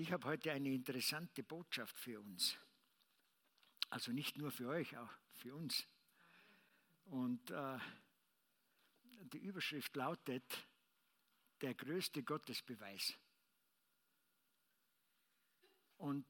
Ich habe heute eine interessante Botschaft für uns. Also nicht nur für euch, auch für uns. Und die Überschrift lautet: Der größte Gottesbeweis. Und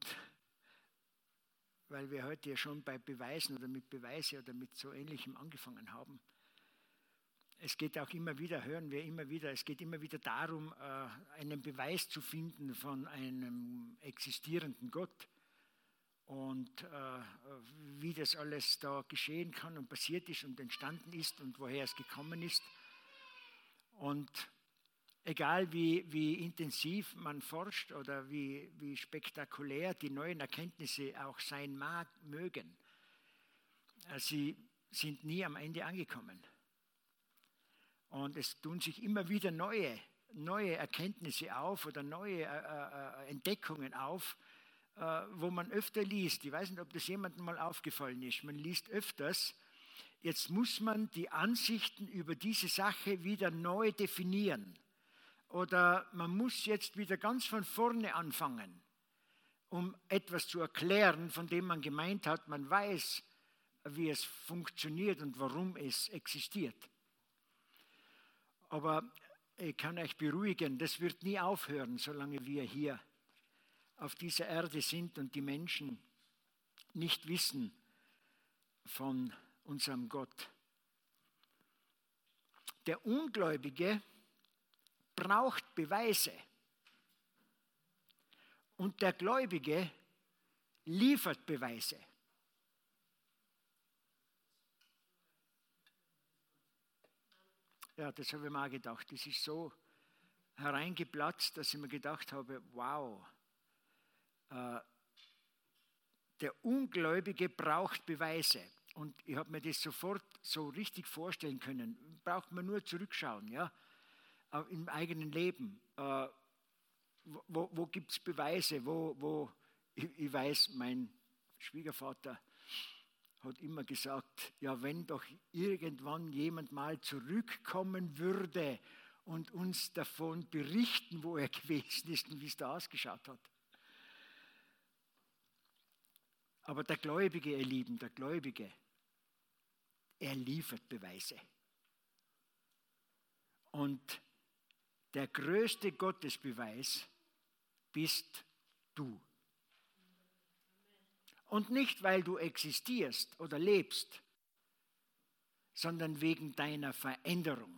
weil wir heute ja schon bei Beweisen oder mit Beweise oder mit so Ähnlichem angefangen haben, es geht auch immer wieder, hören wir immer wieder, es geht immer wieder darum, einen Beweis zu finden von einem existierenden Gott und wie das alles da geschehen kann und passiert ist und entstanden ist und woher es gekommen ist. Und egal wie intensiv man forscht oder wie spektakulär die neuen Erkenntnisse auch sein mögen, sie sind nie am Ende angekommen. Und es tun sich immer wieder neue Erkenntnisse auf oder neue Entdeckungen auf, wo man öfter liest. Ich weiß nicht, ob das jemandem mal aufgefallen ist. Man liest öfters, jetzt muss man die Ansichten über diese Sache wieder neu definieren. Oder man muss jetzt wieder ganz von vorne anfangen, um etwas zu erklären, von dem man gemeint hat, man weiß, wie es funktioniert und warum es existiert. Aber ich kann euch beruhigen, das wird nie aufhören, solange wir hier auf dieser Erde sind und die Menschen nicht wissen von unserem Gott. Der Ungläubige braucht Beweise und der Gläubige liefert Beweise. Ja, das habe ich mir auch gedacht. Das ist so hereingeplatzt, dass ich mir gedacht habe, wow, der Ungläubige braucht Beweise. Und ich habe mir das sofort so richtig vorstellen können. Braucht man nur zurückschauen, ja, im eigenen Leben. Wo gibt es Beweise? Ich weiß, mein Schwiegervater hat immer gesagt, ja, wenn doch irgendwann jemand mal zurückkommen würde und uns davon berichten, wo er gewesen ist und wie es da ausgeschaut hat. Aber der Gläubige, ihr Lieben, der Gläubige, er liefert Beweise. Und der größte Gottesbeweis bist du. Und nicht, weil du existierst oder lebst, sondern wegen deiner Veränderung,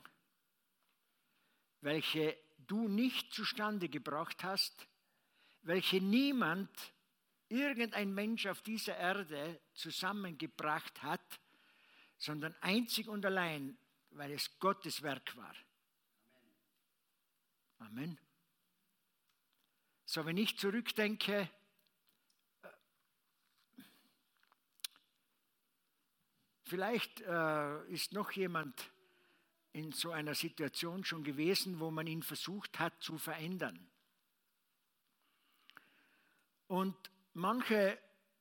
welche du nicht zustande gebracht hast, welche niemand, irgendein Mensch auf dieser Erde zusammengebracht hat, sondern einzig und allein, weil es Gottes Werk war. Amen. So, wenn ich zurückdenke, vielleicht ist noch jemand in so einer Situation schon gewesen, wo man ihn versucht hat zu verändern. Und manche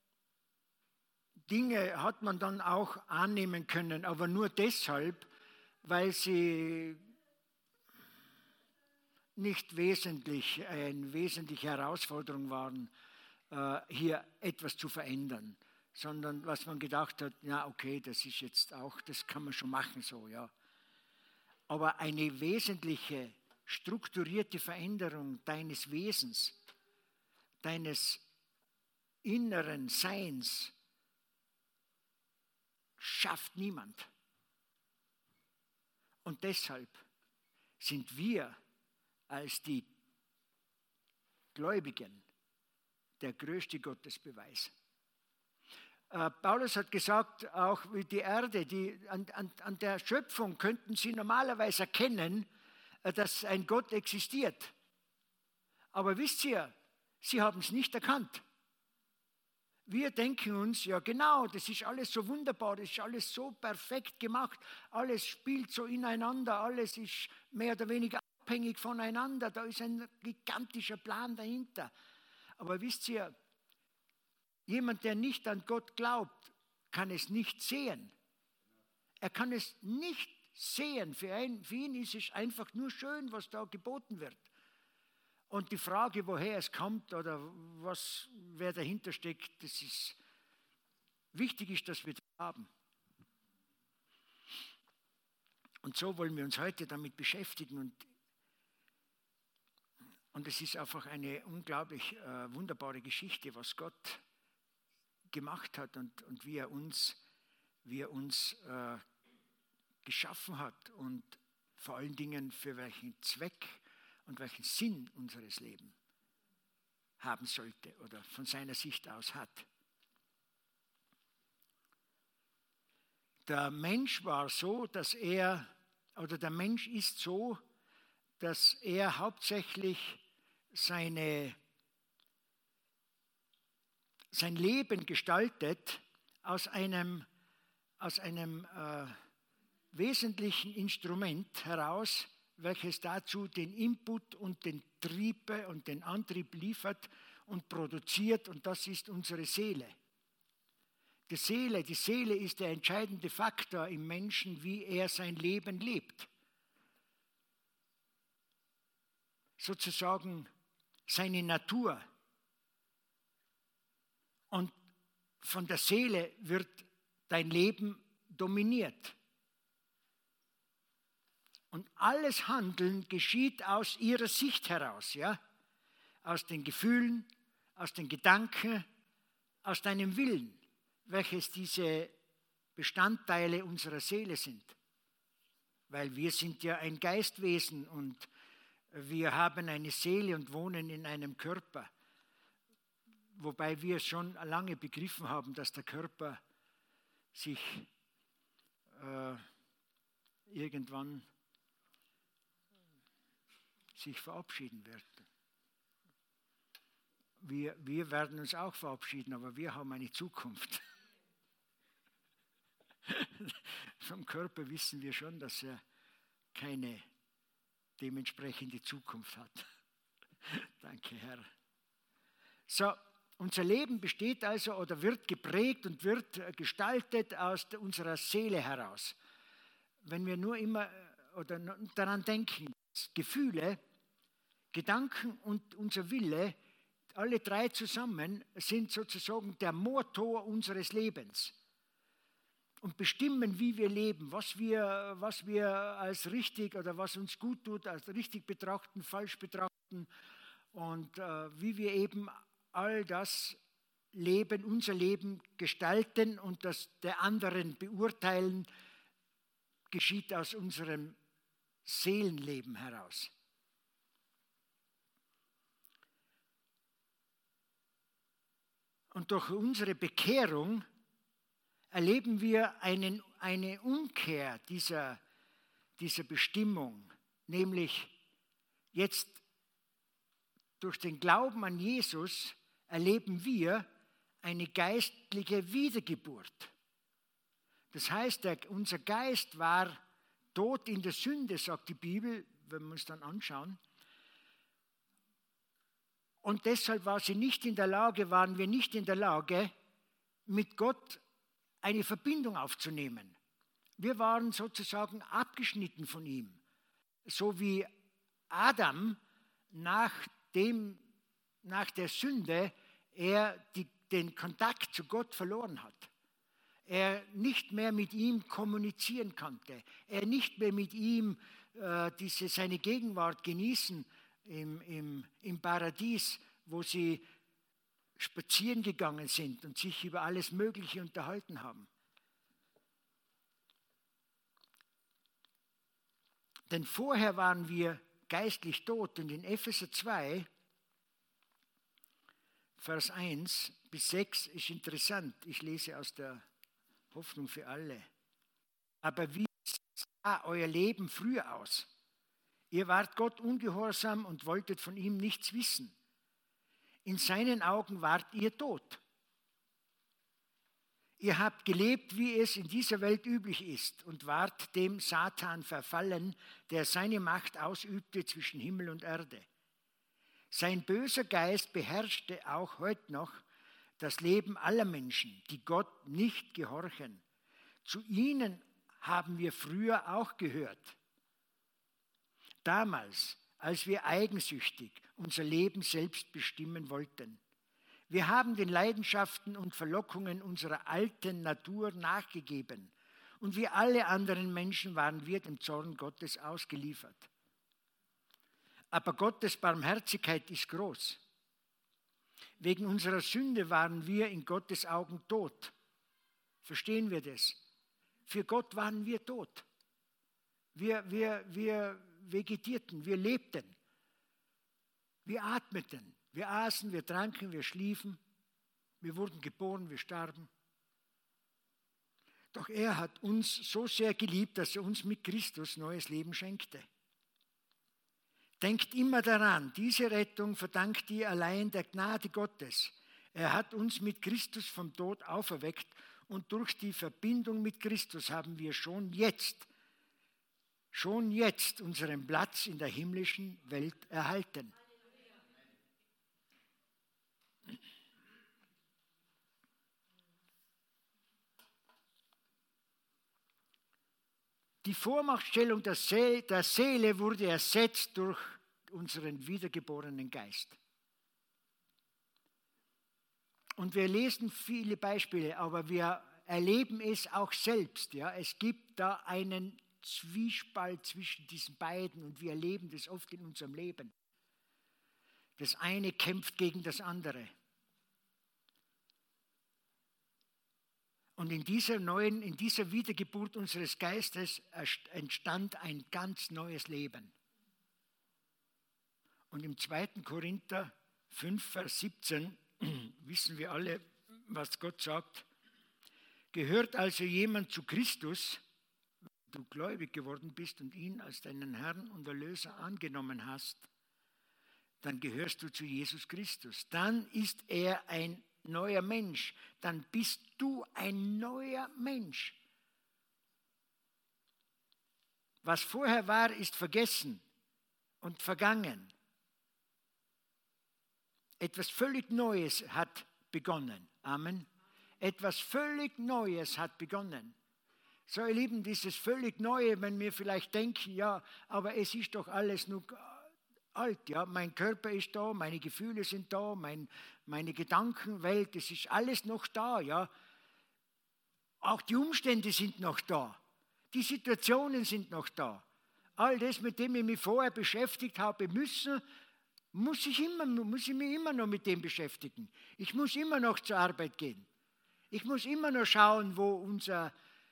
Dinge hat man dann auch annehmen können, aber nur deshalb, weil sie nicht eine wesentliche Herausforderung waren, hier etwas zu verändern, sondern was man gedacht hat, ja okay, das ist jetzt auch, das kann man schon machen so, ja. Aber eine wesentliche, strukturierte Veränderung deines Wesens, deines inneren Seins, schafft niemand. Und deshalb sind wir als die Gläubigen der größte Gottesbeweis. Paulus hat gesagt, auch die Erde, an der Schöpfung könnten sie normalerweise erkennen, dass ein Gott existiert. Aber wisst ihr, sie haben es nicht erkannt. Wir denken uns, ja genau, das ist alles so wunderbar, das ist alles so perfekt gemacht, alles spielt so ineinander, alles ist mehr oder weniger abhängig voneinander, da ist ein gigantischer Plan dahinter. Aber wisst ihr, jemand, der nicht an Gott glaubt, kann es nicht sehen. Er kann es nicht sehen. Für ihn ist es einfach nur schön, was da geboten wird. Und die Frage, woher es kommt oder wer dahinter steckt, wichtig ist, dass wir das haben. Und so wollen wir uns heute damit beschäftigen. Und es ist einfach eine unglaublich wunderbare Geschichte, was Gott gemacht hat und wie er uns geschaffen hat und vor allen Dingen für welchen Zweck und welchen Sinn unseres Lebens haben sollte oder von seiner Sicht aus hat. Der Mensch war so, der Mensch ist so, dass er hauptsächlich sein Leben gestaltet aus einem wesentlichen Instrument heraus, welches dazu den Input und den Trieb und den Antrieb liefert und produziert, und das ist unsere Seele. Die Seele ist der entscheidende Faktor im Menschen, wie er sein Leben lebt. Sozusagen seine Natur. Und von der Seele wird dein Leben dominiert. Und alles Handeln geschieht aus ihrer Sicht heraus, ja? Aus den Gefühlen, aus den Gedanken, aus deinem Willen, welches diese Bestandteile unserer Seele sind. Weil wir sind ja ein Geistwesen und wir haben eine Seele und wohnen in einem Körper. Wobei wir schon lange begriffen haben, dass der Körper sich irgendwann verabschieden wird. Wir werden uns auch verabschieden, aber wir haben eine Zukunft. Vom Körper wissen wir schon, dass er keine dementsprechende Zukunft hat. Danke, Herr. So, unser Leben besteht also oder wird geprägt und wird gestaltet aus unserer Seele heraus. Wenn wir nur immer oder daran denken, Gefühle, Gedanken und unser Wille, alle drei zusammen sind sozusagen der Motor unseres Lebens und bestimmen, wie wir leben, was wir als richtig oder was uns gut tut, als richtig betrachten, falsch betrachten und wie wir eben all das Leben, unser Leben gestalten und das der anderen beurteilen, geschieht aus unserem Seelenleben heraus. Und durch unsere Bekehrung erleben wir eine Umkehr dieser Bestimmung, nämlich jetzt durch den Glauben an Jesus erleben wir eine geistliche Wiedergeburt. Das heißt, unser Geist war tot in der Sünde, sagt die Bibel, wenn wir uns dann anschauen. Und deshalb waren wir nicht in der Lage, mit Gott eine Verbindung aufzunehmen. Wir waren sozusagen abgeschnitten von ihm. So wie Adam nach der Sünde den Kontakt zu Gott verloren hat. Er nicht mehr mit ihm kommunizieren konnte. Er nicht mehr mit ihm seine Gegenwart genießen im Paradies, wo sie spazieren gegangen sind und sich über alles Mögliche unterhalten haben. Denn vorher waren wir geistlich tot und in Epheser 2, Vers 1 bis 6 ist interessant. Ich lese aus der Hoffnung für alle. Aber wie sah euer Leben früher aus? Ihr wart Gott ungehorsam und wolltet von ihm nichts wissen. In seinen Augen wart ihr tot. Ihr habt gelebt, wie es in dieser Welt üblich ist, und wart dem Satan verfallen, der seine Macht ausübte zwischen Himmel und Erde. Sein böser Geist beherrschte auch heute noch das Leben aller Menschen, die Gott nicht gehorchen. Zu ihnen haben wir früher auch gehört. Damals, als wir eigensüchtig unser Leben selbst bestimmen wollten. Wir haben den Leidenschaften und Verlockungen unserer alten Natur nachgegeben und wie alle anderen Menschen waren wir dem Zorn Gottes ausgeliefert. Aber Gottes Barmherzigkeit ist groß. Wegen unserer Sünde waren wir in Gottes Augen tot. Verstehen wir das? Für Gott waren wir tot. Wir vegetierten, wir lebten, wir atmeten, wir aßen, wir tranken, wir schliefen, wir wurden geboren, wir starben. Doch er hat uns so sehr geliebt, dass er uns mit Christus neues Leben schenkte. Denkt immer daran, diese Rettung verdankt ihr allein der Gnade Gottes. Er hat uns mit Christus vom Tod auferweckt und durch die Verbindung mit Christus haben wir schon jetzt unseren Platz in der himmlischen Welt erhalten. Die Vormachtstellung der Seele wurde ersetzt durch unseren wiedergeborenen Geist. Und wir lesen viele Beispiele, aber wir erleben es auch selbst. Ja? Es gibt da einen Zwiespalt zwischen diesen beiden und wir erleben das oft in unserem Leben. Das eine kämpft gegen das andere. Und in dieser Wiedergeburt unseres Geistes entstand ein ganz neues Leben. Und im 2. Korinther 5, Vers 17 wissen wir alle, was Gott sagt. Gehört also jemand zu Christus, wenn du gläubig geworden bist und ihn als deinen Herrn und Erlöser angenommen hast, dann gehörst du zu Jesus Christus. Dann ist er ein neuer Mensch. Dann bist du ein neuer Mensch. Was vorher war, ist vergessen und vergangen. Etwas völlig Neues hat begonnen. Amen. Etwas völlig Neues hat begonnen. So, ihr Lieben, dieses völlig Neue, wenn wir vielleicht denken, ja, aber es ist doch alles nur alt, ja, mein Körper ist da, meine Gefühle sind da, meine Gedankenwelt, es ist alles noch da, ja. Auch die Umstände sind noch da, die Situationen sind noch da. All das, mit dem ich mich vorher beschäftigt habe, muss ich mich immer noch mit dem beschäftigen. Ich muss immer noch zur Arbeit gehen. Ich muss immer noch schauen, wo unser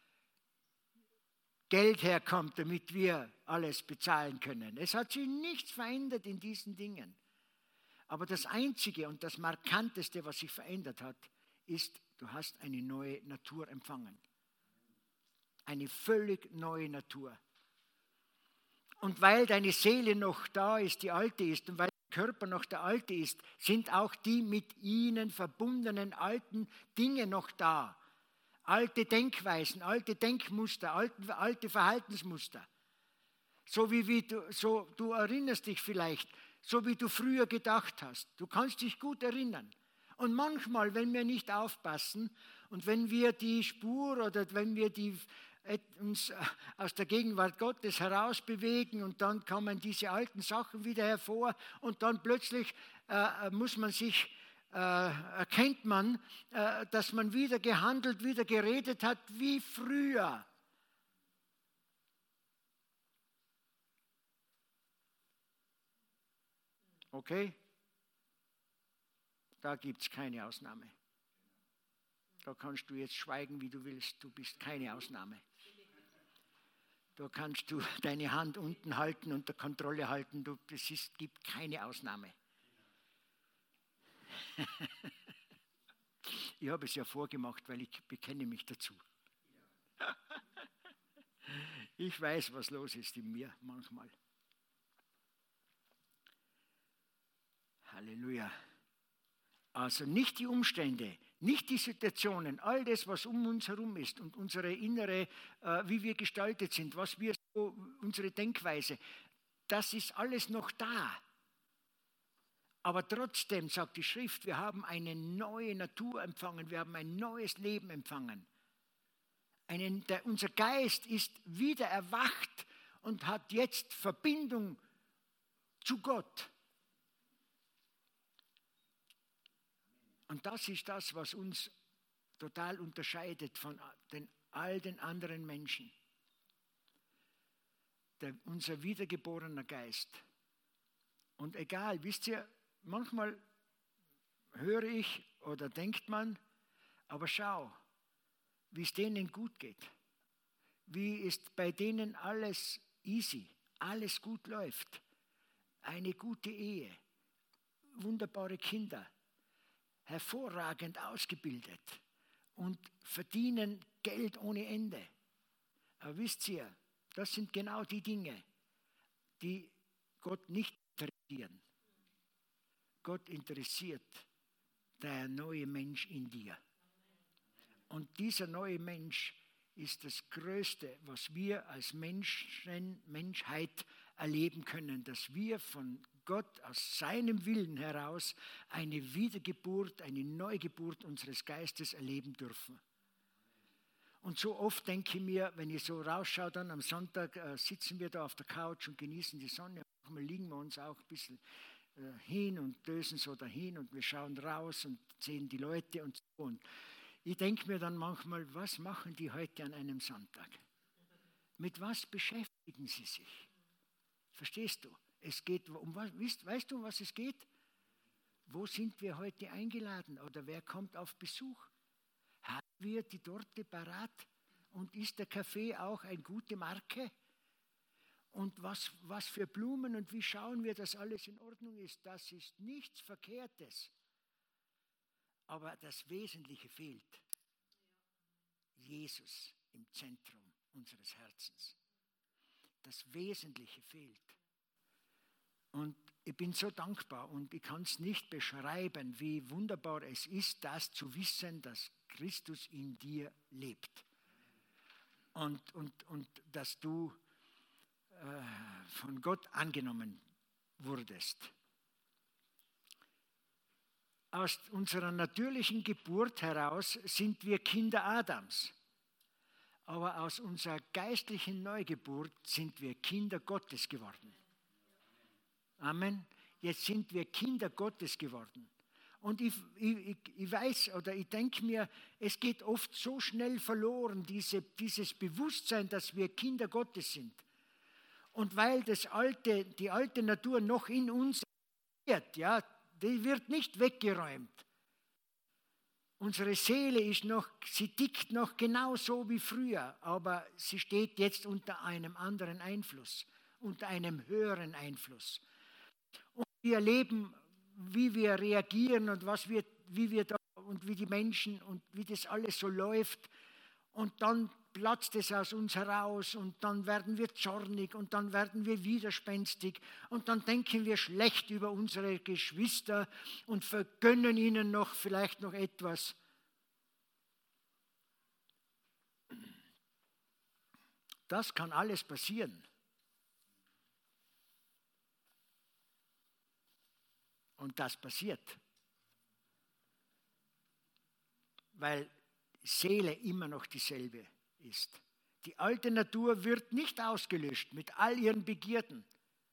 Geld herkommt, damit wir alles bezahlen können. Es hat sich nichts verändert in diesen Dingen. Aber das Einzige und das Markanteste, was sich verändert hat, ist, du hast eine neue Natur empfangen. Eine völlig neue Natur. Und weil deine Seele noch da ist, die alte ist, und weil dein Körper noch der alte ist, sind auch die mit ihnen verbundenen alten Dinge noch da. Alte Denkweisen, alte Denkmuster, alte Verhaltensmuster. Du erinnerst dich vielleicht, so wie du früher gedacht hast. Du kannst dich gut erinnern. Und manchmal, wenn wir nicht aufpassen und wenn wir die Spur oder wenn wir uns aus der Gegenwart Gottes herausbewegen und dann kommen diese alten Sachen wieder hervor und dann plötzlich erkennt man, dass man wieder gehandelt, wieder geredet hat wie früher. Okay? Da gibt es keine Ausnahme. Da kannst du jetzt schweigen, wie du willst. Du bist keine Ausnahme. Da kannst du deine Hand unten halten, unter Kontrolle halten. Gibt keine Ausnahme. Ich habe es ja vorgemacht, weil ich bekenne mich dazu. Ich weiß, was los ist in mir manchmal. Halleluja. Also nicht die Umstände, nicht die Situationen, all das, was um uns herum ist und unsere innere, wie wir gestaltet sind, unsere Denkweise, das ist alles noch da. Aber trotzdem, sagt die Schrift, wir haben eine neue Natur empfangen, wir haben ein neues Leben empfangen. Unser Geist ist wieder erwacht und hat jetzt Verbindung zu Gott. Und das ist das, was uns total unterscheidet von all den anderen Menschen. Unser wiedergeborener Geist. Und egal, wisst ihr, manchmal höre ich oder denkt man, aber schau, wie es denen gut geht. Wie ist bei denen alles easy, alles gut läuft. Eine gute Ehe, wunderbare Kinder, hervorragend ausgebildet und verdienen Geld ohne Ende. Aber wisst ihr, das sind genau die Dinge, die Gott nicht interessieren. Gott interessiert der neue Mensch in dir. Und dieser neue Mensch ist das Größte, was wir als Menschheit erleben können, dass wir von Gott aus seinem Willen heraus eine Wiedergeburt, eine Neugeburt unseres Geistes erleben dürfen. Und so oft denke ich mir, wenn ich so rausschaue, dann am Sonntag sitzen wir da auf der Couch und genießen die Sonne. Manchmal liegen wir uns auch ein bisschen hin und dösen so dahin und wir schauen raus und sehen die Leute und so. Und ich denke mir dann manchmal, was machen die heute an einem Sonntag? Mit was beschäftigen sie sich? Verstehst du? Es geht um was, weißt du, um was es geht? Wo sind wir heute eingeladen oder wer kommt auf Besuch? Haben wir die Torte parat? Und ist der Kaffee auch eine gute Marke? Und was für Blumen und wie schauen wir, dass alles in Ordnung ist? Das ist nichts Verkehrtes. Aber das Wesentliche fehlt. Jesus im Zentrum unseres Herzens. Das Wesentliche fehlt. Und ich bin so dankbar und ich kann es nicht beschreiben, wie wunderbar es ist, das zu wissen, dass Christus in dir lebt. Und dass du von Gott angenommen wurdest. Aus unserer natürlichen Geburt heraus sind wir Kinder Adams. Aber aus unserer geistlichen Neugeburt sind wir Kinder Gottes geworden. Amen. Jetzt sind wir Kinder Gottes geworden. Und ich weiß oder ich denke mir, es geht oft so schnell verloren, dieses Bewusstsein, dass wir Kinder Gottes sind. Und weil die alte Natur noch in uns wird, ja, die wird nicht weggeräumt. Unsere Seele sie tickt noch genauso wie früher, aber sie steht jetzt unter einem anderen Einfluss, unter einem höheren Einfluss. Und wir erleben, wie wir reagieren und wie die Menschen und wie das alles so läuft. Und dann platzt es aus uns heraus und dann werden wir zornig und dann werden wir widerspenstig und dann denken wir schlecht über unsere Geschwister und vergönnen ihnen vielleicht noch etwas. Das kann alles passieren. Und das passiert. Weil Seele immer noch dieselbe ist. Die alte Natur wird nicht ausgelöscht mit all ihren Begierden.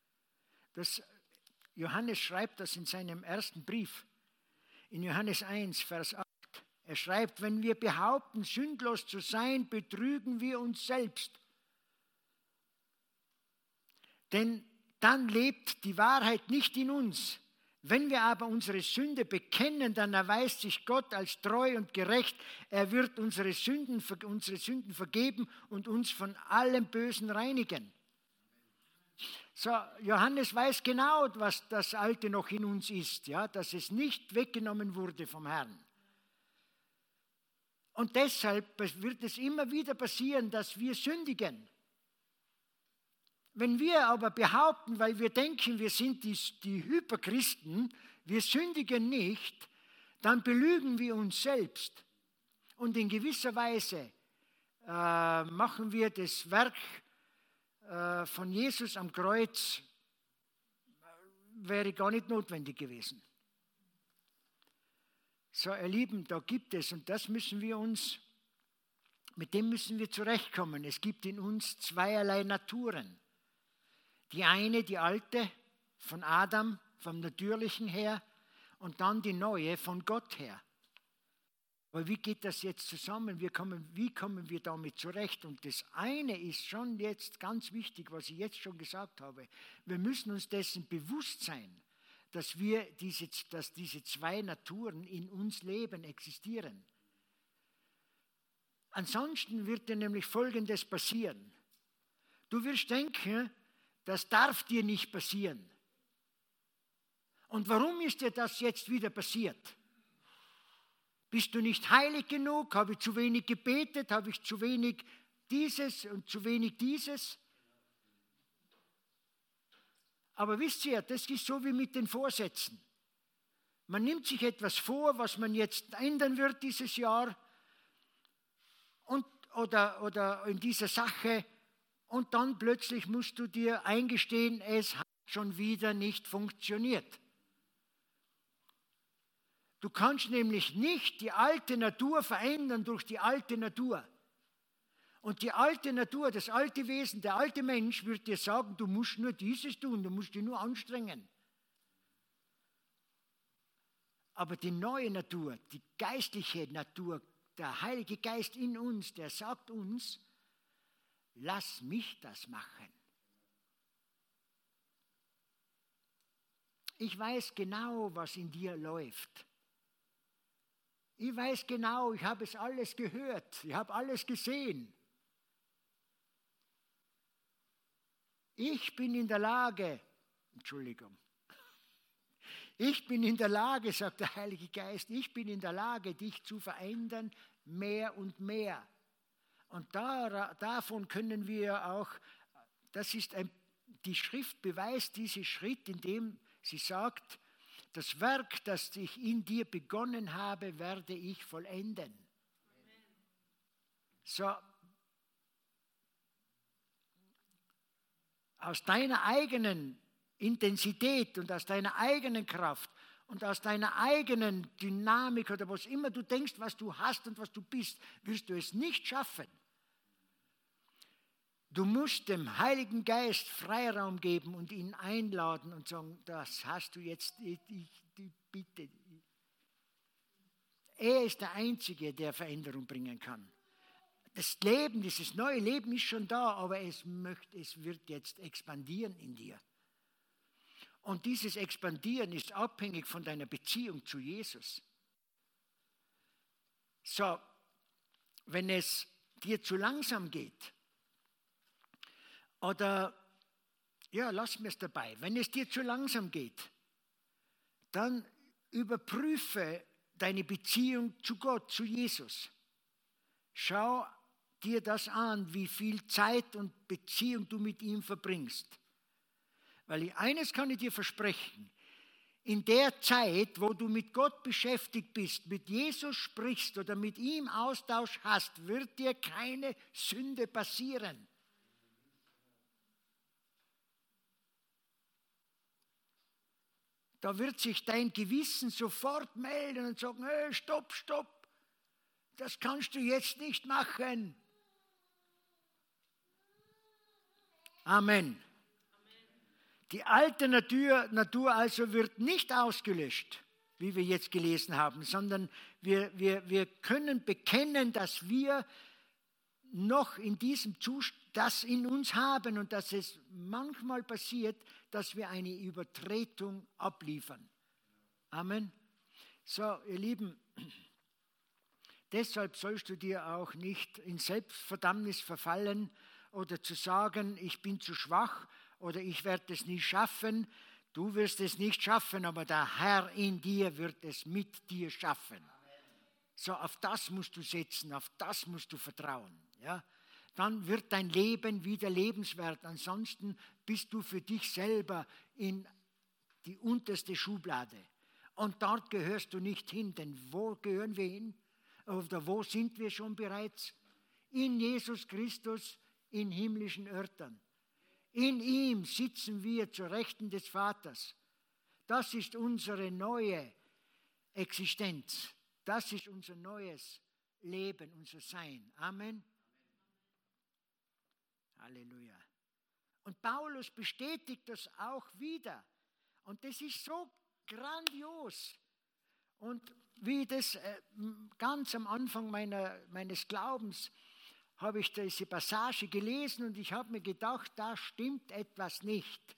Johannes schreibt das in seinem ersten Brief, in Johannes 1, Vers 8. Er schreibt, wenn wir behaupten, sündlos zu sein, betrügen wir uns selbst. Denn dann lebt die Wahrheit nicht in uns. Wenn wir aber unsere Sünde bekennen, dann erweist sich Gott als treu und gerecht. Er wird unsere Sünden vergeben und uns von allem Bösen reinigen. So, Johannes weiß genau, was das Alte noch in uns ist, ja, dass es nicht weggenommen wurde vom Herrn. Und deshalb wird es immer wieder passieren, dass wir sündigen. Wenn wir aber behaupten, weil wir denken, wir sind die Hyperchristen, wir sündigen nicht, dann belügen wir uns selbst. Und in gewisser Weise machen wir das Werk von Jesus am Kreuz, wäre gar nicht notwendig gewesen. So, ihr Lieben, da gibt es, und mit dem müssen wir zurechtkommen. Es gibt in uns zweierlei Naturen. Die eine, die alte, von Adam, vom Natürlichen her, und dann die neue von Gott her. Aber wie geht das jetzt zusammen? Wie kommen wir damit zurecht? Und das eine ist schon jetzt ganz wichtig, was ich jetzt schon gesagt habe. Wir müssen uns dessen bewusst sein, dass diese zwei Naturen in uns leben, existieren. Ansonsten wird dir nämlich Folgendes passieren. Du wirst denken, das darf dir nicht passieren. Und warum ist dir das jetzt wieder passiert? Bist du nicht heilig genug? Habe ich zu wenig gebetet? Habe ich zu wenig dieses und zu wenig dieses? Aber wisst ihr, das ist so wie mit den Vorsätzen. Man nimmt sich etwas vor, was man jetzt ändern wird dieses Jahr oder in dieser Sache, und dann plötzlich musst du dir eingestehen, es hat schon wieder nicht funktioniert. Du kannst nämlich nicht die alte Natur verändern durch die alte Natur. Und die alte Natur, das alte Wesen, der alte Mensch wird dir sagen, du musst nur dieses tun, du musst dich nur anstrengen. Aber die neue Natur, die geistliche Natur, der Heilige Geist in uns, der sagt uns, lass mich das machen. Ich weiß genau, was in dir läuft. Ich weiß genau, ich habe es alles gehört, ich habe alles gesehen. Ich bin in der Lage, ich bin in der Lage, sagt der Heilige Geist, ich bin in der Lage, dich zu verändern, mehr und mehr. Und davon können wir auch, die Schrift beweist diesen Schritt, indem sie sagt, das Werk, das ich in dir begonnen habe, werde ich vollenden. So, aus deiner eigenen Intensität und aus deiner eigenen Kraft und aus deiner eigenen Dynamik oder was immer du denkst, was du hast und was du bist, wirst du es nicht schaffen. Du musst dem Heiligen Geist Freiraum geben und ihn einladen und sagen, das hast du jetzt, bitte. Er ist der Einzige, der Veränderung bringen kann. Das Leben, dieses neue Leben ist schon da, aber es wird jetzt expandieren in dir. Und dieses Expandieren ist abhängig von deiner Beziehung zu Jesus. So, wenn es dir zu langsam geht, oder, ja, lass mir es dabei. Wenn es dir zu langsam geht, dann überprüfe deine Beziehung zu Gott, zu Jesus. Schau dir das an, wie viel Zeit und Beziehung du mit ihm verbringst. Weil eines kann ich dir versprechen, in der Zeit, wo du mit Gott beschäftigt bist, mit Jesus sprichst oder mit ihm Austausch hast, wird dir keine Sünde passieren. Da wird sich dein Gewissen sofort melden und sagen, hey, stopp, das kannst du jetzt nicht machen. Amen. Die alte Natur also wird nicht ausgelöscht, wie wir jetzt gelesen haben, sondern wir können bekennen, dass wir noch in diesem Zustand das in uns haben und dass es manchmal passiert, dass wir eine Übertretung abliefern. Amen. So, ihr Lieben, deshalb sollst du dir auch nicht in Selbstverdammnis verfallen oder zu sagen, ich bin zu schwach oder ich werde es nie schaffen. Du wirst es nicht schaffen, aber der Herr in dir wird es mit dir schaffen. So, auf das musst du setzen, auf das musst du vertrauen. Ja? Dann wird dein Leben wieder lebenswert. Ansonsten bist du für dich selber in die unterste Schublade. Und dort gehörst du nicht hin, denn wo gehören wir hin? Oder wo sind wir schon bereits? In Jesus Christus, in himmlischen Örtern. In ihm sitzen wir zur Rechten des Vaters. Das ist unsere neue Existenz. Das ist unser neues Leben, unser Sein. Amen. Halleluja. Und Paulus bestätigt das auch wieder. Und das ist so grandios. Und wie das ganz am Anfang meines Glaubens habe ich diese Passage gelesen und ich habe mir gedacht, da stimmt etwas nicht.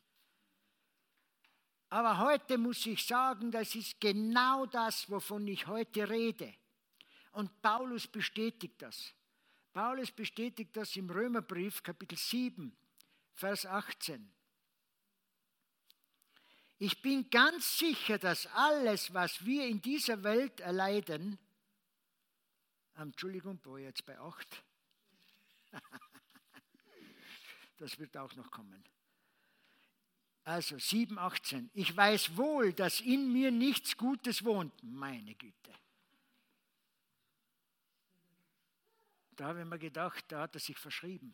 Aber heute muss ich sagen, das ist genau das, wovon ich heute rede. Und Paulus bestätigt das. Paulus bestätigt das im Römerbrief, Kapitel 7, Vers 18. Ich bin ganz sicher, dass alles, was wir in dieser Welt erleiden, Entschuldigung, wo jetzt bei 8, das wird auch noch kommen. Also 7, 18. Ich weiß wohl, dass in mir nichts Gutes wohnt. Meine Güte. Da habe ich mir gedacht, da hat er sich verschrieben.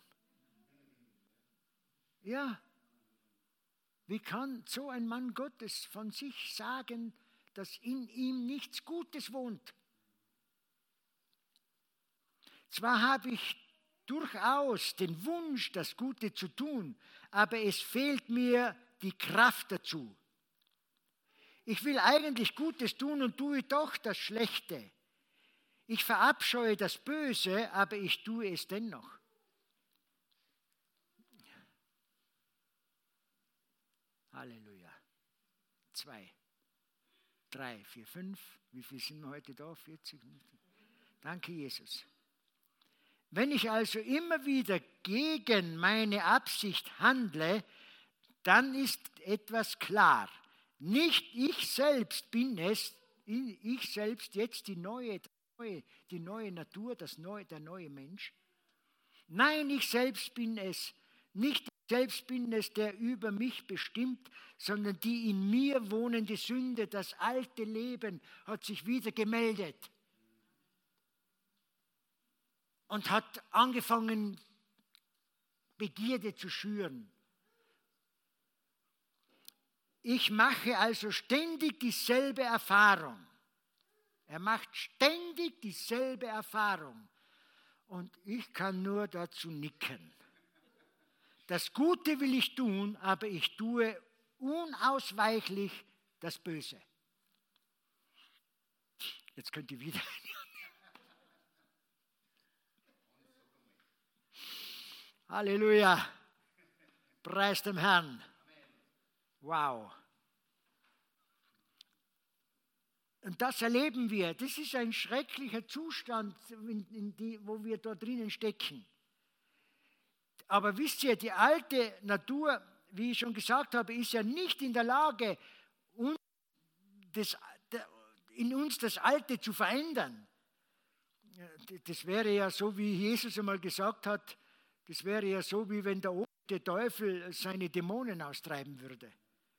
Ja, wie kann so ein Mann Gottes von sich sagen, dass in ihm nichts Gutes wohnt? Zwar habe ich durchaus den Wunsch, das Gute zu tun, aber es fehlt mir die Kraft dazu. Ich will eigentlich Gutes tun und tue doch das Schlechte. Ich verabscheue das Böse, aber ich tue es dennoch. Halleluja. 2, 3, 4, 5. Wie viel sind wir heute da? 40? Danke, Jesus. Wenn ich also immer wieder gegen meine Absicht handle, dann ist etwas klar. Nicht ich selbst bin es, ich selbst jetzt die neue Natur, der neue Mensch. Nein, ich selbst bin es. Nicht ich selbst bin es, der über mich bestimmt, sondern die in mir wohnende Sünde, das alte Leben hat sich wieder gemeldet und hat angefangen, Begierde zu schüren. Ich mache also ständig dieselbe Erfahrung. Er macht ständig dieselbe Erfahrung. Und ich kann nur dazu nicken. Das Gute will ich tun, aber ich tue unausweichlich das Böse. Jetzt könnt ihr wieder. Halleluja. Preis dem Herrn. Wow. Und das erleben wir. Das ist ein schrecklicher Zustand, wo wir da drinnen stecken. Aber wisst ihr, die alte Natur, wie ich schon gesagt habe, ist ja nicht in der Lage, in uns das Alte zu verändern. Das wäre ja so, wie Jesus einmal gesagt hat, das wäre ja so, wie wenn der Teufel seine Dämonen austreiben würde.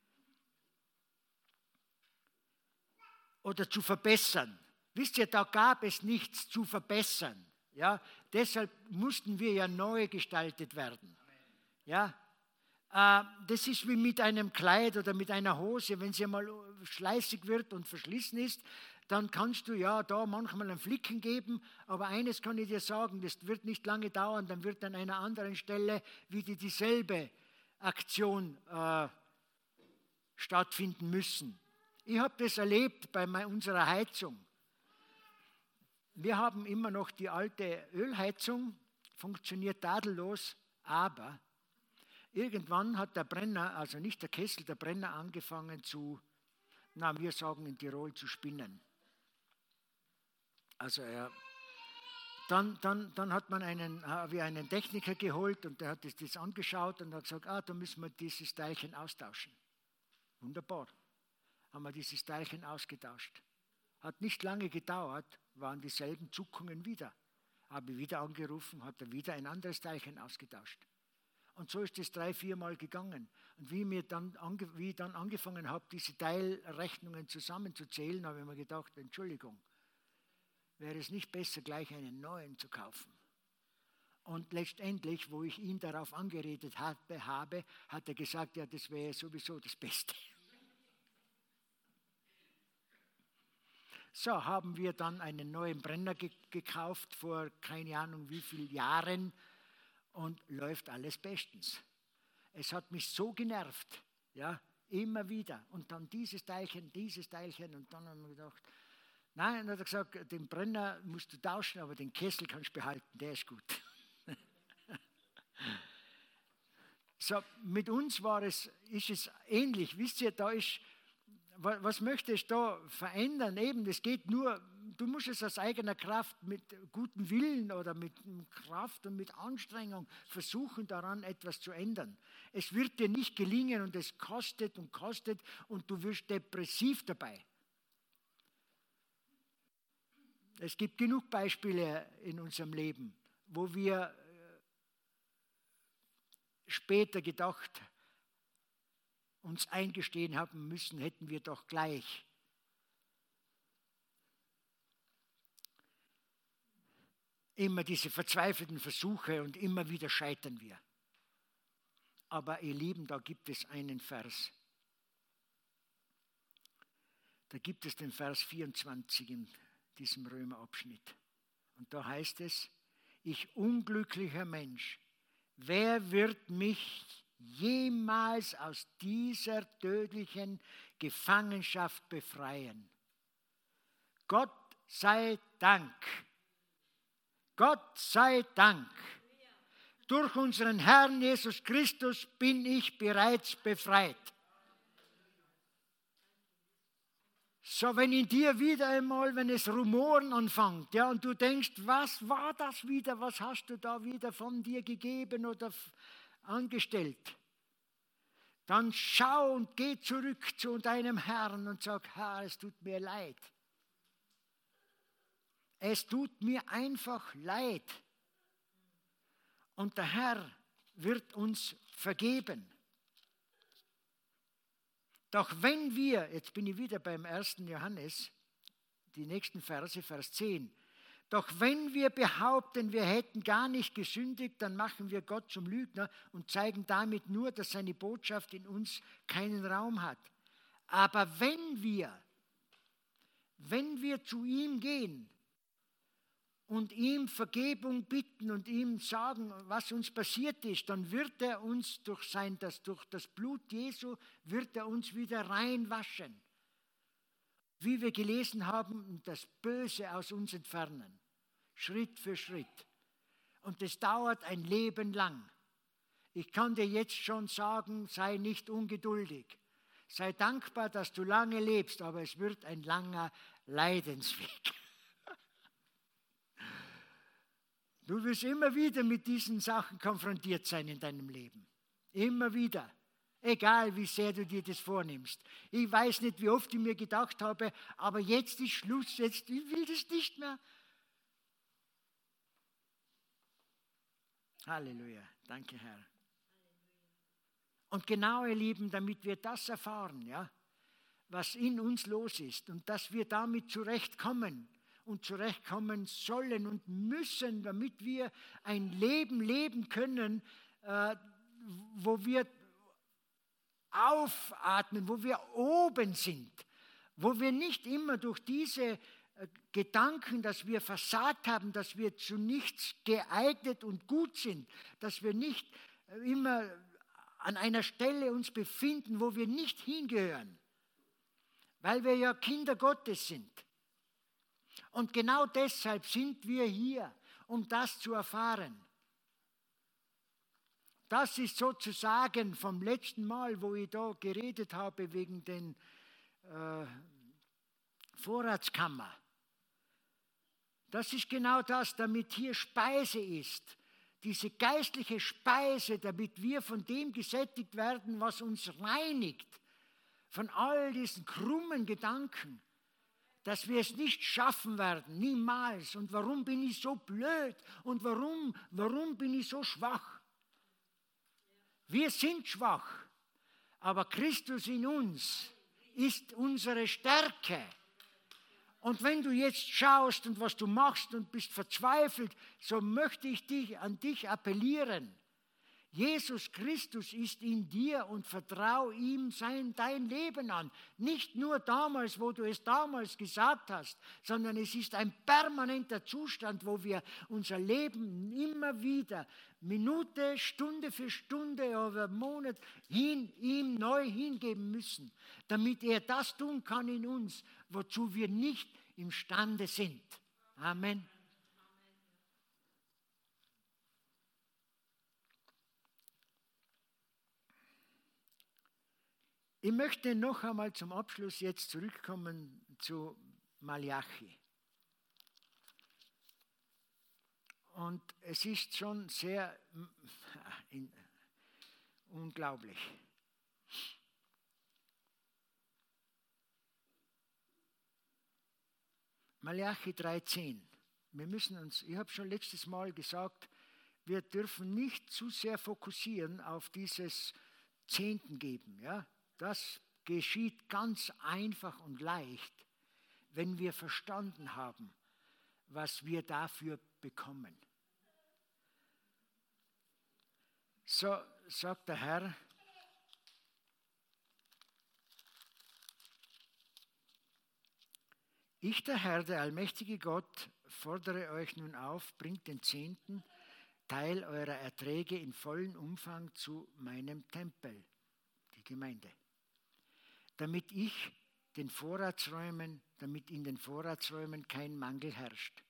Oder zu verbessern. Wisst ihr, da gab es nichts zu verbessern. Ja? Deshalb mussten wir ja neu gestaltet werden. Ja? Das ist wie mit einem Kleid oder mit einer Hose. Wenn sie mal schleißig wird und verschlissen ist, dann kannst du ja da manchmal einen Flicken geben. Aber eines kann ich dir sagen, das wird nicht lange dauern, dann wird an einer anderen Stelle wieder dieselbe Aktion stattfinden müssen. Ich habe das erlebt bei unserer Heizung. Wir haben immer noch die alte Ölheizung, funktioniert tadellos, aber irgendwann hat der Brenner, also nicht der Kessel, der Brenner angefangen wir sagen in Tirol, zu spinnen. Also dann hat man einen Techniker geholt und der hat das angeschaut und hat gesagt, da müssen wir dieses Teilchen austauschen. Wunderbar. Haben wir dieses Teilchen ausgetauscht. Hat nicht lange gedauert, waren dieselben Zuckungen wieder. Habe wieder angerufen, hat er wieder ein anderes Teilchen ausgetauscht. Und so ist es 3-4 Mal gegangen. Und wie ich dann angefangen habe, diese Teilrechnungen zusammenzuzählen, habe ich mir gedacht, Entschuldigung, wäre es nicht besser, gleich einen neuen zu kaufen? Und letztendlich, wo ich ihn darauf angeredet habe, hat er gesagt, ja, das wäre sowieso das Beste. So haben wir dann einen neuen Brenner gekauft vor keine Ahnung wie vielen Jahren und läuft alles bestens. Es hat mich so genervt, ja, Immer wieder. Und dann dieses Teilchen. Und dann haben wir gedacht, nein, dann hat er gesagt, den Brenner musst du tauschen, aber den Kessel kannst du behalten, der ist gut. So, mit uns ist es ähnlich. Wisst ihr, was möchtest du da verändern? Eben, es geht nur, du musst es aus eigener Kraft, mit gutem Willen oder mit Kraft und mit Anstrengung versuchen, daran etwas zu ändern. Es wird dir nicht gelingen und es kostet und du wirst depressiv dabei. Es gibt genug Beispiele in unserem Leben, wo wir später gedacht, uns eingestehen haben müssen, hätten wir doch gleich. Immer diese verzweifelten Versuche und immer wieder scheitern wir. Aber ihr Lieben, da gibt es einen Vers. Da gibt es den Vers 24 in diesem Römerabschnitt. Und da heißt es, ich unglücklicher Mensch, wer wird mich jemals aus dieser tödlichen Gefangenschaft befreien? Gott sei Dank. Gott sei Dank. Durch unseren Herrn Jesus Christus bin ich bereits befreit. So, wenn in dir wieder einmal, wenn es Rumoren anfängt, ja, und du denkst, was war das wieder, was hast du da wieder von dir gegeben oder angestellt, dann schau und geh zurück zu deinem Herrn und sag, Herr, es tut mir leid. Es tut mir einfach leid. Und der Herr wird uns vergeben. Doch wenn wir, jetzt bin ich wieder beim 1. Johannes, die nächsten Verse, Vers 10. Doch wenn wir behaupten, wir hätten gar nicht gesündigt, dann machen wir Gott zum Lügner und zeigen damit nur, dass seine Botschaft in uns keinen Raum hat. Aber wenn wir zu ihm gehen und ihm Vergebung bitten und ihm sagen, was uns passiert ist, dann wird er uns durch das Blut Jesu, wird er uns wieder reinwaschen. Wie wir gelesen haben, das Böse aus uns entfernen. Schritt für Schritt. Und das dauert ein Leben lang. Ich kann dir jetzt schon sagen, sei nicht ungeduldig. Sei dankbar, dass du lange lebst, aber es wird ein langer Leidensweg. Du wirst immer wieder mit diesen Sachen konfrontiert sein in deinem Leben. Immer wieder. Egal, wie sehr du dir das vornimmst. Ich weiß nicht, wie oft ich mir gedacht habe, aber jetzt ist Schluss, ich will das nicht mehr. Halleluja. Danke, Herr. Und genau, ihr Lieben, damit wir das erfahren, ja, was in uns los ist und dass wir damit zurechtkommen und zurechtkommen sollen und müssen, damit wir ein Leben leben können, wo wir aufatmen, wo wir oben sind, wo wir nicht immer durch diese Gedanken, dass wir versagt haben, dass wir zu nichts geeignet und gut sind, dass wir nicht immer an einer Stelle uns befinden, wo wir nicht hingehören, weil wir ja Kinder Gottes sind. Und genau deshalb sind wir hier, um das zu erfahren. Das ist sozusagen vom letzten Mal, wo ich da geredet habe wegen den Vorratskammer. Das ist genau das, damit hier Speise ist. Diese geistliche Speise, damit wir von dem gesättigt werden, was uns reinigt. Von all diesen krummen Gedanken. Dass wir es nicht schaffen werden, niemals. Und warum bin ich so blöd? Und warum bin ich so schwach? Wir sind schwach, aber Christus in uns ist unsere Stärke. Und wenn du jetzt schaust und was du machst und bist verzweifelt, so möchte ich an dich appellieren. Jesus Christus ist in dir und vertrau ihm dein Leben an. Nicht nur damals, wo du es damals gesagt hast, sondern es ist ein permanenter Zustand, wo wir unser Leben immer wieder, Minute, Stunde für Stunde oder Monat ihm neu hingeben müssen, damit er das tun kann in uns, wozu wir nicht imstande sind. Amen. Ich möchte noch einmal zum Abschluss jetzt zurückkommen zu Malachi. Und es ist schon sehr unglaublich. Malachi 3,10. Ich habe schon letztes Mal gesagt, wir dürfen nicht zu sehr fokussieren auf dieses Zehnten geben, ja? Das geschieht ganz einfach und leicht, wenn wir verstanden haben, was wir dafür bekommen. So sagt der Herr, ich, der Herr, der allmächtige Gott, fordere euch nun auf, bringt den 10. Teil eurer Erträge in vollem Umfang zu meinem Tempel, die Gemeinde, damit in den Vorratsräumen kein Mangel herrscht.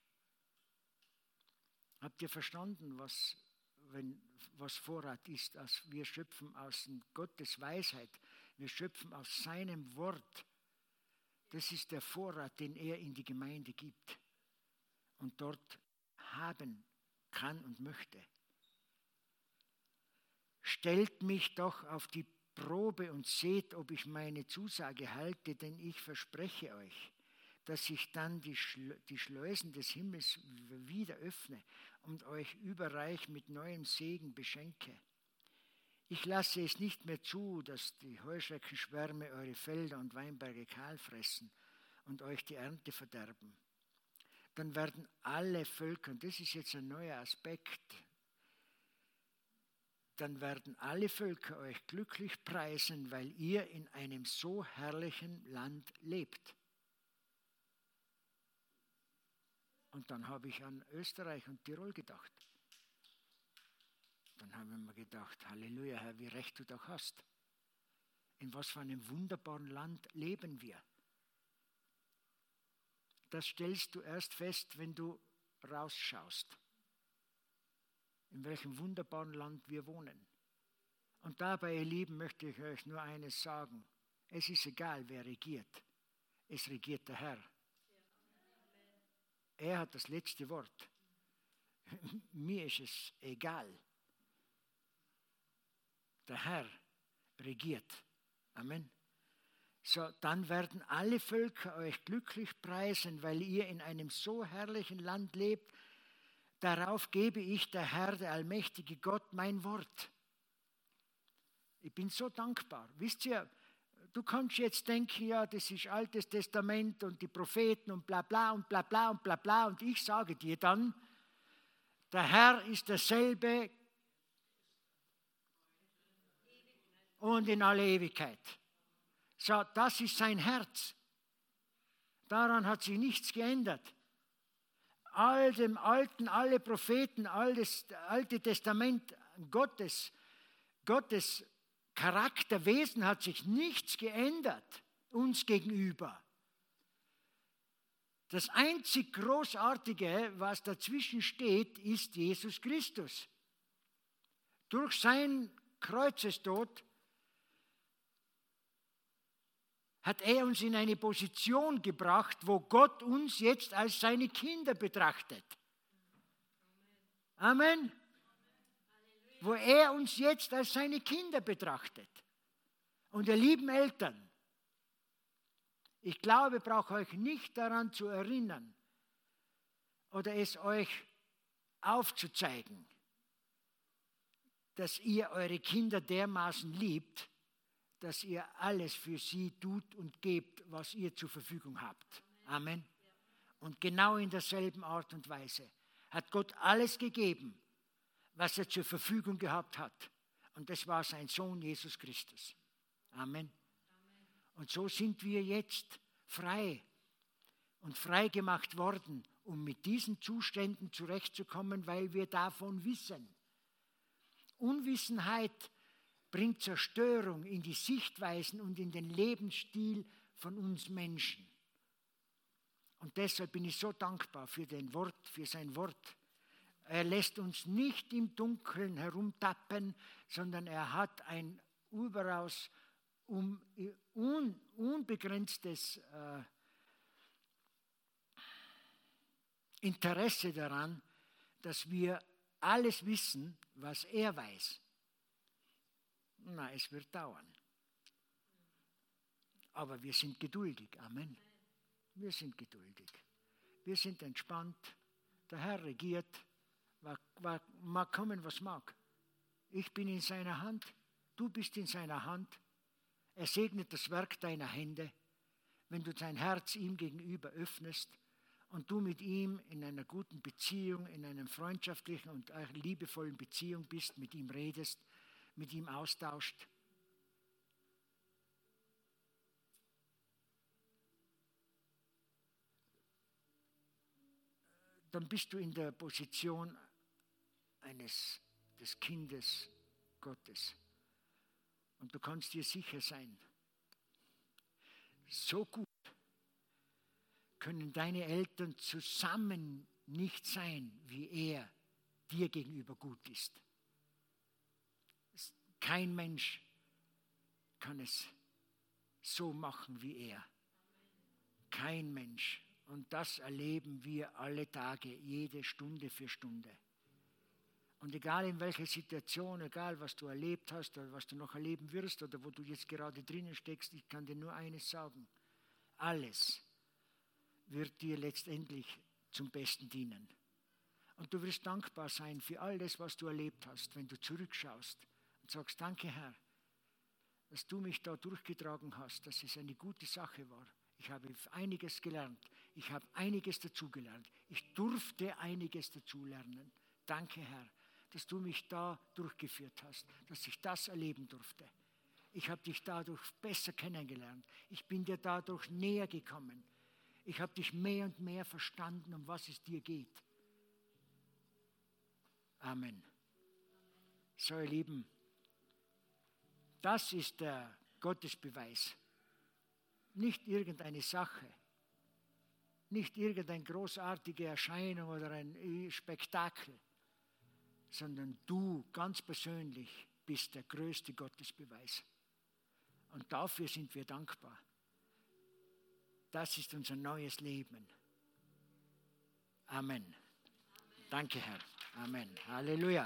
Habt ihr verstanden, was Vorrat ist? Wir schöpfen aus Gottes Weisheit, wir schöpfen aus seinem Wort. Das ist der Vorrat, den er in die Gemeinde gibt und dort haben kann und möchte. Stellt mich doch auf die Probe und seht, ob ich meine Zusage halte, denn ich verspreche euch, dass ich dann die Schleusen des Himmels wieder öffne und euch überreich mit neuem Segen beschenke. Ich lasse es nicht mehr zu, dass die Heuschreckenschwärme eure Felder und Weinberge kahl fressen und euch die Ernte verderben. Dann werden alle Völker, und das ist jetzt ein neuer Aspekt, dann werden alle Völker euch glücklich preisen, weil ihr in einem so herrlichen Land lebt. Und dann habe ich an Österreich und Tirol gedacht. Dann habe ich mir gedacht, Halleluja, Herr, wie recht du doch hast. In was für einem wunderbaren Land leben wir. Das stellst du erst fest, wenn du rausschaust. In welchem wunderbaren Land wir wohnen. Und dabei, ihr Lieben, möchte ich euch nur eines sagen. Es ist egal, wer regiert. Es regiert der Herr. Er hat das letzte Wort. Mir ist es egal. Der Herr regiert. Amen. So, dann werden alle Völker euch glücklich preisen, weil ihr in einem so herrlichen Land lebt. Darauf gebe ich, der Herr, der allmächtige Gott, mein Wort. Ich bin so dankbar. Wisst ihr, du kannst jetzt denken, ja, das ist Altes Testament und die Propheten und bla bla und bla bla und bla bla. Und ich sage dir dann, der Herr ist derselbe und in alle Ewigkeit. So, das ist sein Herz. Daran hat sich nichts geändert. All dem Alten, alle Propheten, alles Alte Testament Gottes Charakter, Wesen hat sich nichts geändert uns gegenüber. Das einzig Großartige, was dazwischen steht, ist Jesus Christus. Durch seinen Kreuzestod hat er uns in eine Position gebracht, wo Gott uns jetzt als seine Kinder betrachtet. Amen. Wo er uns jetzt als seine Kinder betrachtet. Und ihr lieben Eltern, ich glaube, ich brauche euch nicht daran zu erinnern oder es euch aufzuzeigen, dass ihr eure Kinder dermaßen liebt, dass ihr alles für sie tut und gebt, was ihr zur Verfügung habt. Amen. Und genau in derselben Art und Weise hat Gott alles gegeben, was er zur Verfügung gehabt hat. Und das war sein Sohn Jesus Christus. Amen. Und so sind wir jetzt frei und frei gemacht worden, um mit diesen Zuständen zurechtzukommen, weil wir davon wissen. Unwissenheit bringt Zerstörung in die Sichtweisen und in den Lebensstil von uns Menschen. Und deshalb bin ich so dankbar für sein Wort. Er lässt uns nicht im Dunkeln herumtappen, sondern er hat ein überaus unbegrenztes Interesse daran, dass wir alles wissen, was er weiß. Na, es wird dauern. Aber wir sind geduldig. Amen. Wir sind geduldig. Wir sind entspannt. Der Herr regiert. Mag kommen, was mag. Ich bin in seiner Hand. Du bist in seiner Hand. Er segnet das Werk deiner Hände, wenn du dein Herz ihm gegenüber öffnest und du mit ihm in einer guten Beziehung, in einer freundschaftlichen und liebevollen Beziehung bist, mit ihm redest, mit ihm austauscht. Dann bist du in der Position des Kindes Gottes. Und du kannst dir sicher sein, so gut können deine Eltern zusammen nicht sein, wie er dir gegenüber gut ist. Kein Mensch kann es so machen wie er. Kein Mensch. Und das erleben wir alle Tage, jede Stunde für Stunde. Und egal in welcher Situation, egal was du erlebt hast oder was du noch erleben wirst oder wo du jetzt gerade drinnen steckst, ich kann dir nur eines sagen. Alles wird dir letztendlich zum Besten dienen. Und du wirst dankbar sein für all das, was du erlebt hast, wenn du zurückschaust und sagst, danke Herr, dass du mich da durchgetragen hast, dass es eine gute Sache war. Ich habe einiges gelernt. Ich habe einiges dazugelernt. Ich durfte einiges dazulernen. Danke Herr, dass du mich da durchgeführt hast, dass ich das erleben durfte. Ich habe dich dadurch besser kennengelernt. Ich bin dir dadurch näher gekommen. Ich habe dich mehr und mehr verstanden, um was es dir geht. Amen. So, ihr Lieben, das ist der Gottesbeweis. Nicht irgendeine Sache, nicht irgendeine großartige Erscheinung oder ein Spektakel, sondern du ganz persönlich bist der größte Gottesbeweis. Und dafür sind wir dankbar. Das ist unser neues Leben. Amen. Danke, Herr. Amen. Halleluja.